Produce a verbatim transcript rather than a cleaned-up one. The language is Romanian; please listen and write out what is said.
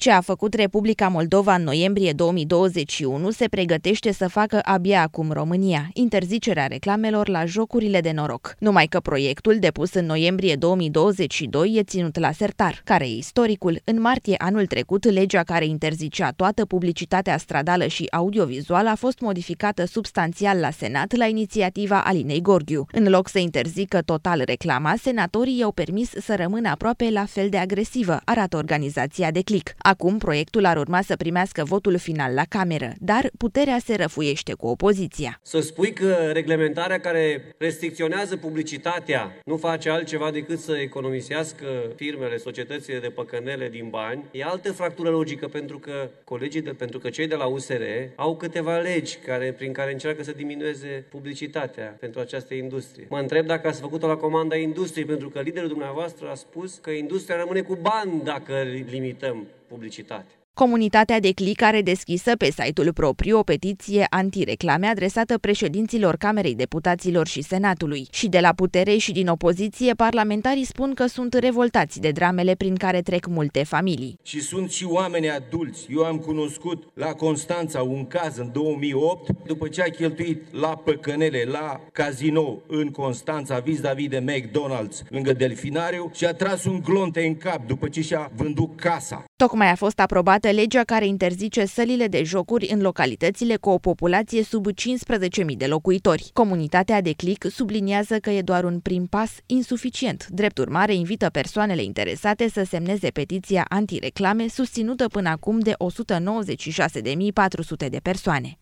Ce a făcut Republica Moldova în noiembrie două mii douăzeci și unu se pregătește să facă abia acum România, interzicerea reclamelor la jocurile de noroc. Numai că proiectul depus în noiembrie două mii douăzeci și doi e ținut la sertar. Care e istoricul? În martie anul trecut, legea care interzicea toată publicitatea stradală și audiovizuală a fost modificată substanțial la Senat la inițiativa Alinei Gorghiu. În loc să interzică total reclama, senatorii i-au permis să rămână aproape la fel de agresivă, arată organizația de Click. Acum, proiectul ar urma să primească votul final la cameră, dar puterea se răfuiește cu opoziția. Să spui că reglementarea care restricționează publicitatea nu face altceva decât să economisească firmele, societățile de păcănele din bani, e altă fractură logică, pentru că colegii de, pentru că cei de la U S R au câteva legi care, prin care încearcă să diminueze publicitatea pentru această industrie. Mă întreb dacă ați făcut-o la comanda industriei, pentru că liderul dumneavoastră a spus că industria rămâne cu bani dacă limităm publicitate. Comunitatea de Click are deschisă pe site-ul propriu o petiție antireclame adresată președinților Camerei Deputaților și Senatului. Și de la putere și din opoziție, parlamentarii spun că sunt revoltați de dramele prin care trec multe familii. Și sunt și oameni adulți. Eu am cunoscut la Constanța un caz în două mii opt, după ce a cheltuit la păcănele, la casino în Constanța, vis-a-vis de McDonald's, lângă Delfinariu, și a tras un glonte în cap după ce și-a vândut casa. Tocmai a fost aprobată legea care interzice sălile de jocuri în localitățile cu o populație sub cincisprezece mii de locuitori. Comunitatea de Click subliniază că e doar un prim pas insuficient. Drept urmare, invită persoanele interesate să semneze petiția antireclame susținută până acum de o sută nouăzeci și șase de mii patru sute de persoane.